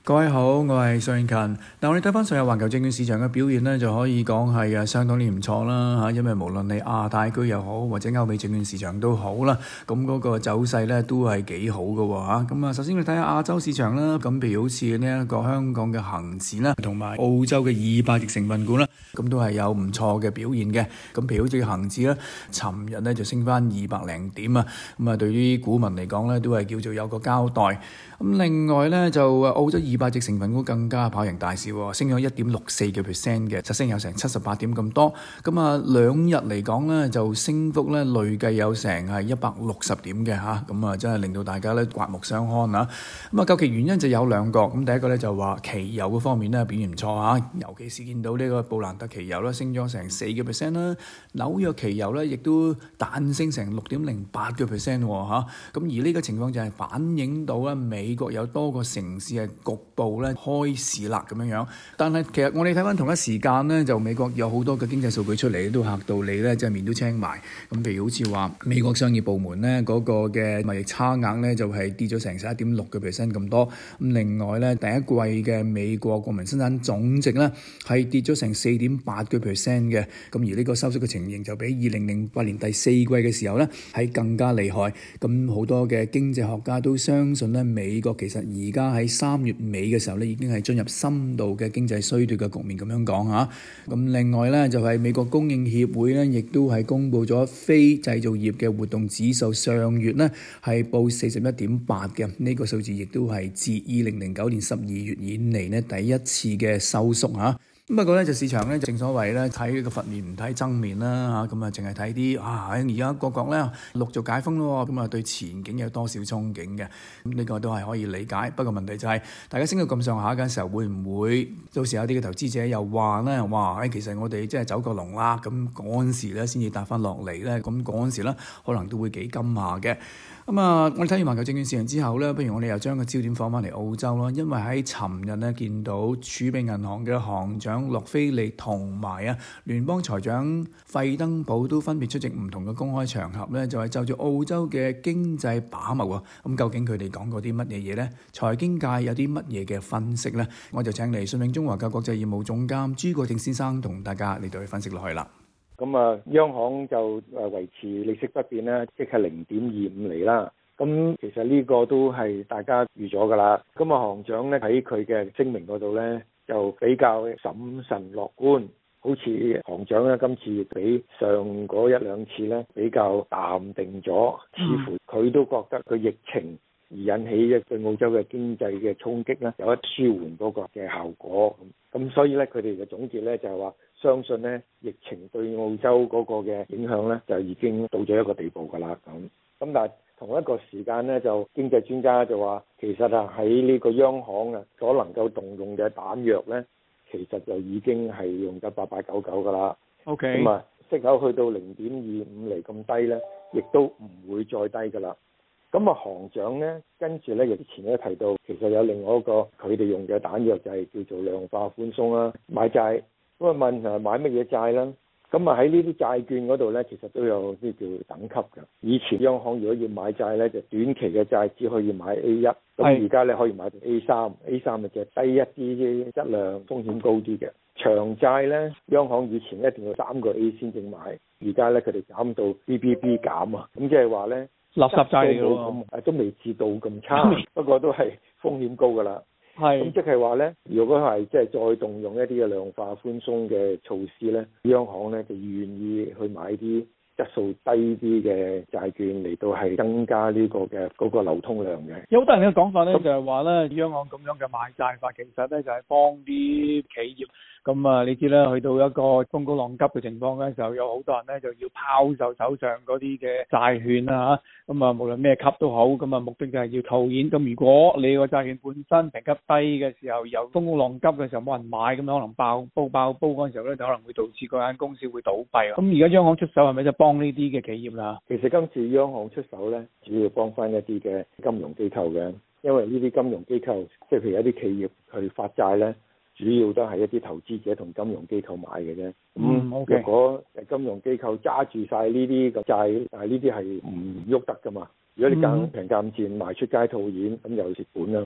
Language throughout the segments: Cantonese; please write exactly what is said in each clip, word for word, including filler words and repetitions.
各位好，我係邵永勤。嗱，我哋睇翻上日環球證券市場嘅表現咧，就可以講係啊相當之唔錯啦嚇。因為無論你亞太區又好，或者歐美證券市場都好啦，咁嗰個走勢咧都係幾好嘅喎嚇。咁啊，首先你睇下亞洲市場啦，咁譬如好似呢一個香港嘅恒指啦，同埋澳洲嘅二百隻成分股啦，咁都係有唔錯嘅表現嘅。咁譬如好似恒指咧，尋日咧就升翻二百零點啊，咁啊對於股民嚟講咧，都係叫做有個交代。咁另外咧就澳洲二百隻成分股更加跑贏大市喎，升咗一點六四嘅 percent 嘅，實升有成七十八點咁多。咁啊兩日嚟講咧就升幅咧累計有成係一百六十點嘅嚇，咁啊真係令到大家咧刮目相看啊！咁啊究其原因就有兩個，咁第一個咧就話期油嗰方面咧表現唔錯嚇，尤其是見到呢個布蘭特期油咧升咗成四個 percent 啦，紐約期油咧亦都彈升成六點零八個 percent 喎嚇。咁而呢個情況就係反映到咧美國有多個城市係局部咧開市啦咁樣樣，但係其實我哋睇翻同一時間咧，就美國有好多嘅經濟數據出嚟都嚇到你咧，即係面都青埋。咁譬如好似話美國商業部門咧嗰個嘅貿易差額咧就係跌咗成十一點六個 percent 咁多。咁另外咧第一季嘅美國國民生產總值咧係跌咗成四點八個 percent 嘅。咁而呢個收縮嘅情形就比二零零八年第四季嘅時候咧係更加厲害。咁好多嘅經濟學家都相信咧，美國其實而家喺三月尾嘅時候咧，已經係進入深度嘅經濟衰退嘅局面咁樣講嚇。咁另外咧就係美國供應協會咧，亦都係公布咗非製造業嘅活動指數，上月咧係報四十一點八嘅，呢個數字亦都係自二零零九年十二月以嚟咧第一次嘅收縮嚇。咁不過咧就市場咧正所謂咧睇呢個佛面唔睇僧面啦嚇，咁啊淨係睇啲啊而家各國咧陸續解封咯，咁啊對前景有多少憧憬嘅，咁呢個都係可以理解。不過問題就係、是、大家升到咁上下嘅時候，會唔會到時有啲嘅投資者又話咧，哇！其實我哋即係走過龍啦，咁嗰陣時咧先至搭翻落嚟咧，咁嗰陣時咧可能都會幾金下嘅。咁啊，我哋睇完環球證券市場之後咧，不如我哋又將個焦點放翻嚟澳洲咯，因為喺尋日咧見到儲備銀行嘅行長洛菲利同埋啊聯邦財長費登堡都分別出席唔同嘅公開場合咧，就係就住澳洲嘅經濟把脈啊。咁究竟佢哋講過啲乜嘢嘢咧？財經界有啲乜嘢嘅分析咧？我就請嚟信永中華嘅國際業務總監朱國正先生同大家嚟到去分析落去啦。 咁啊，央行就誒維持利息不變啦，即係零點二五厘啦。咁其實呢個都係大家預咗㗎啦。咁啊，行長咧喺佢嘅聲明嗰度咧，就比較審慎樂觀，好似行長咧今次比上嗰一兩次咧比較淡定咗，似乎佢都覺得佢疫情而引起嘅對澳洲嘅經濟嘅衝擊咧，有一舒緩嗰個嘅效果。咁咁所以咧，佢哋嘅總結咧就係話，相信咧疫情對澳洲嗰個嘅影響咧，就已經到咗一個地步㗎啦。咁咁但係同一個時間咧，就經濟專家就話，其實啊喺呢個央行啊所能夠動用嘅彈藥咧，其實就已經係用得八八九九㗎啦。 OK。 咁啊，息口去到零點二五厘咁低咧，亦都唔會再低㗎啦。咁啊，行長咧跟住咧，亦之前咧提到，其實有另外一個佢哋用嘅彈藥就係叫做量化寬鬆啦，買債。咁啊問係買乜嘢債啦？咁啊喺呢啲債券嗰度咧，其實都有啲叫等級㗎。以前央行如果要買債咧，就短期嘅債只可以買 A 一，咁而家咧可以買到 A 三，A 三咪就低一啲，質量風險高啲嘅。長債咧，央行以前一定要三個 A 先正買，而家咧佢哋減到 B B B 減啊，咁即係話咧。 垃圾債嚟㗎喎， 都未至到咁差，不過都係風險高㗎啦。係，咁即係話咧，如果係即係再動用一啲嘅量化寬鬆嘅措施咧，央行咧就願意去買啲質素低啲嘅債券嚟到係增加呢個嘅嗰個流通量嘅。 有好多人嘅講法咧，就係話咧，央行咁樣嘅買債法，其實咧就係幫啲企業。咁啊，你知啦，去到一個風高浪急嘅情況嘅時候，有好多人咧就要拋售手上嗰啲嘅債券啊嚇。咁啊，無論咩級都好，咁啊目的就係要套現。咁如果你個債券本身評級低嘅時候，又風高浪急嘅時候冇人買，咁可能爆煲爆煲嗰陣時候咧，就可能會導致嗰間公司會倒閉。咁而家央行出手係咪就幫呢啲嘅企業啦？ 其實今次央行出手咧，主要幫翻一啲嘅金融機構嘅，因為呢啲金融機構，即係譬如一啲企業去發債咧。主要都係一啲投資者同金融機構買嘅啫。 嗯， 咁如果金融機構揸住晒呢啲嘅債，但係呢啲係唔喐得噶嘛。如果你間平間賤賣出街套現，咁又蝕本啦。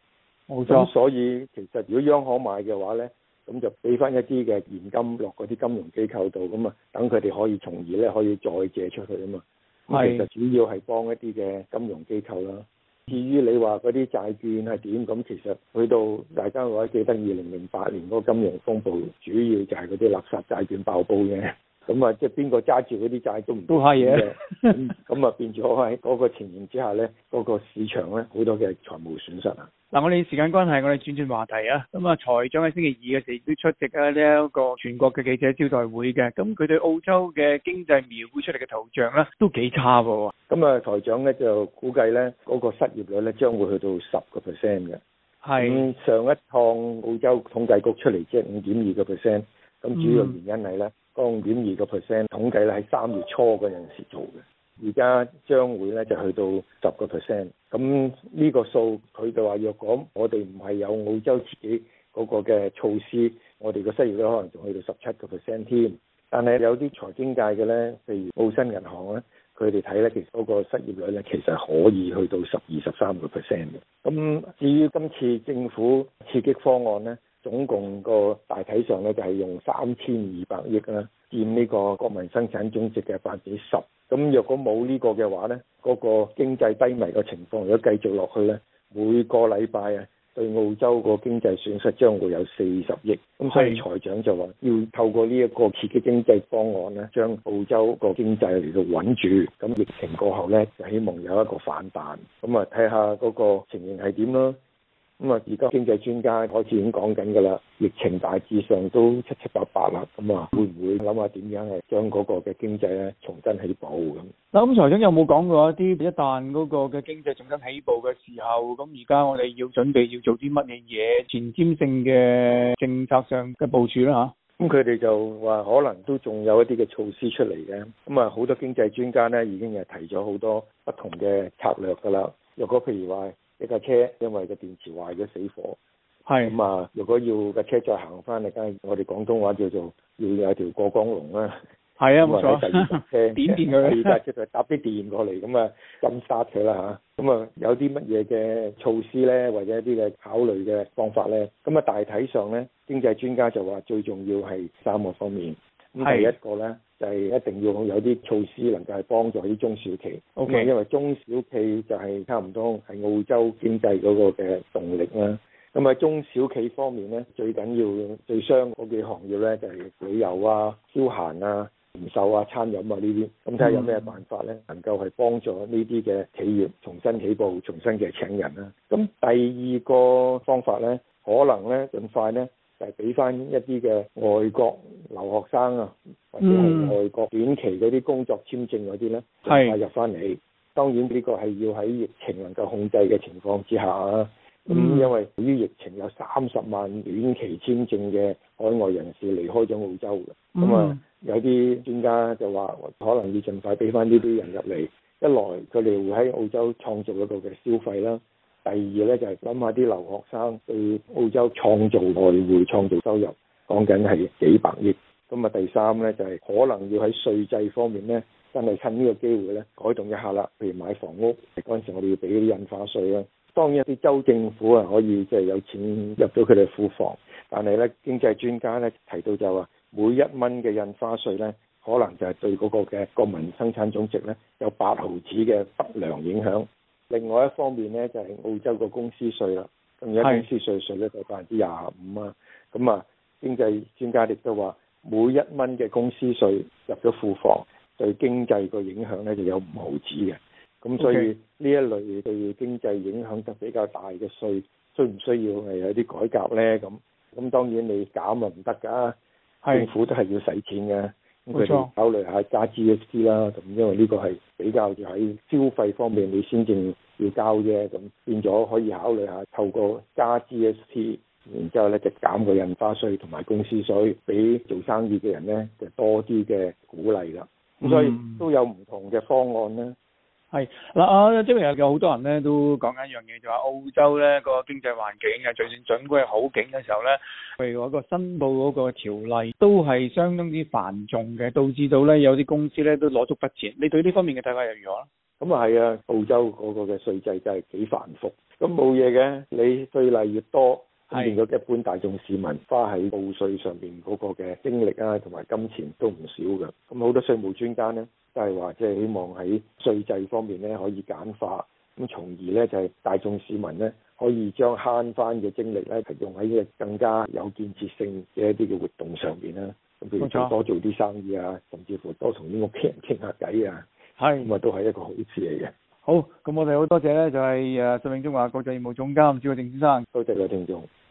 冇咁錯。 所以其實如果央行買嘅話咧，咁就俾翻一啲嘅現金落嗰啲金融機構度，咁啊等佢哋可以從而咧可以再借出去啊嘛。咁係其實主要係幫一啲嘅金融機構啦。至於你話嗰啲債券係點，咁其實去到大家我記得二零零八年嗰個金融風暴，主要就係嗰啲垃圾債券爆煲嘅。咁啊，即係邊個揸住嗰啲債都唔都係嘅。 咁咁啊，變咗喺嗰個情形之下咧，嗰、嗰個市場咧好多嘅財務損失啊。 嗱，我哋時間關係，我哋轉轉話題啊。咁啊，財長喺星期二嘅時候亦都出席啊呢一個全國嘅記者招待會嘅。咁佢對澳洲嘅經濟描繪出嚟嘅圖像咧，都幾差喎。 咁啊，財長咧就估計咧嗰、嗰個失業率咧將會去到十個 percent 嘅。 係。 咁上一趟澳洲統計局出嚟即係五點二個 percent。咁主要原因係咧，嗰五點二個 percent 統計咧喺三月初嗰陣時做嘅。而家將會咧就去到十個 percent，咁呢個數佢就話若果我哋唔係有澳洲自己嗰個嘅措施，我哋個失業率可能仲去到十七個 percent 添。但係有啲財經界嘅咧，譬如澳新銀行咧，佢哋睇咧其實嗰個失業率咧其實可以去到十二十三個 percent 嘅。咁至於今次政府刺激方案咧，總共個大體上咧就係用三千二百億啦，佔呢個國民生產總值嘅百分之十。咁若果冇呢個嘅話呢，嗰、嗰個經濟低迷嘅情況如果繼續落去呢，每個禮拜啊對澳洲個經濟損失將會有四十億。咁所以財長就話要透過呢一個刺激經濟方案呢，將澳洲個經濟嚟到穩住。咁疫情過後呢，就希望有一個反彈。咁啊睇下嗰個情形係點咯。咁啊，而家經濟專家開始已經講緊㗎啦，疫情大致上都七七八八啦，咁啊，會唔會諗下點樣係將嗰個嘅經濟咧重新起步咁？ 嗱，咁財長有冇講過一啲一旦嗰個嘅經濟重新起步嘅時候，咁而家我哋要準備要做啲乜嘢嘢前瞻性嘅政策上嘅部署啦嚇？ 咁佢哋就話可能都仲有一啲嘅措施出嚟嘅，咁啊好多經濟專家咧已經係提咗好多不同嘅策略㗎啦。若果譬如話，一架車因為個電池壞咗死火，係咁啊！如果要架車再行翻嚟，梗係我哋廣東話叫做要有條過江龍啦。 係啊，冇錯。 第二架車點電佢？ 第二架車就搭啲電過嚟，咁啊禁殺佢啦嚇。咁啊有啲乜嘢嘅措施咧，或者一啲嘅考慮嘅方法咧？咁啊大體上咧，經濟專家就話最重要係三個方面。咁第一個咧就係、是、一定要有啲措施能夠係幫助啲中小企。O K，因為中小企就係差唔多係澳洲經濟嗰個嘅動力啦。咁喺中小企方面咧，最緊要最傷嗰幾行業咧就係、是、旅遊啊、消閒啊、零售啊、餐飲啊呢啲。咁睇下有咩辦法咧，能夠係幫助呢啲嘅企業重新起步、重新嘅請人啦。咁第二個方法咧，可能咧盡快咧。就係俾翻一啲嘅外國留學生啊，或者係外國短期嗰啲工作簽證嗰啲咧，係、嗯、入翻嚟。當然呢個係要喺疫情能夠控制嘅情況之下啊。咁、嗯、因為由於疫情有三十萬短期簽證嘅海外人士離開咗澳洲嘅，咁、嗯、啊有啲專家就話可能要盡快俾翻呢啲人入嚟。一來佢哋會喺澳洲創造一個嘅消費啦。第二咧就係諗下啲留學生對澳洲創造外匯、創造收入，講緊係幾百億。咁啊第三咧就係可能要喺稅制方面咧，真係趁呢個機會咧改動一下啦。譬如買房屋嗰陣時，我哋要俾啲印花稅啦。當然啲州政府啊可以即係有錢入到佢哋庫房，但係咧經濟專家咧提到就話每一蚊嘅印花稅咧，可能就係對嗰個嘅國民生產總值咧有八毫子嘅不良影響。另外一方面咧，就係、是、澳洲個公司稅啦。咁而家公司稅稅咧就百分之廿五啊。咁啊，經濟專家亦都話，每一蚊嘅公司稅入咗庫房，對經濟個影響咧就有五毫子嘅。咁所以呢、okay. 一類對經濟影響得比較大嘅稅，需唔需要係有啲改革咧？咁咁當然你減啊唔得㗎，政府都係要使錢嘅。咁佢哋考慮下加 G S T 啦，咁因為呢個係比較住喺消費方面你先正要交啫，咁變咗可以考慮下透過加 G S T， 然之後咧就減個印花稅同埋公司稅，俾做生意嘅人咧就多啲嘅鼓勵啦。咁所以都有唔同嘅方案啦。 係嗱，啊，即係有好多人咧都講緊一樣嘢，就話澳洲咧個經濟環境啊，就算準歸係好景嘅時候咧，譬如話個申報嗰個條例都係相當之繁重嘅，導致到咧有啲公司咧都攞足筆錢。你對呢方面嘅睇法又如何咧？ 咁啊係啊，澳洲嗰個嘅稅制真係幾繁複，咁冇嘢嘅，你稅例越多，咁變咗一般大眾市民花喺報稅上邊嗰個嘅精力啊同埋金錢都唔少嘅。咁好多稅務專家呢，都係話即係希望喺稅制方面呢可以簡化，咁從而呢就係大眾市民呢可以將慳翻嘅精力呢係用喺嘅更加有建設性嘅一啲嘅活動上邊啦。咁譬如做多做啲生意啊，甚至乎多同啲屋企人傾下偈啊。係，咁啊都係一個好事嚟嘅。 好，咁我哋好多謝咧，就係誒信永中華國際業務總監趙國正先生。 多謝各位聽眾。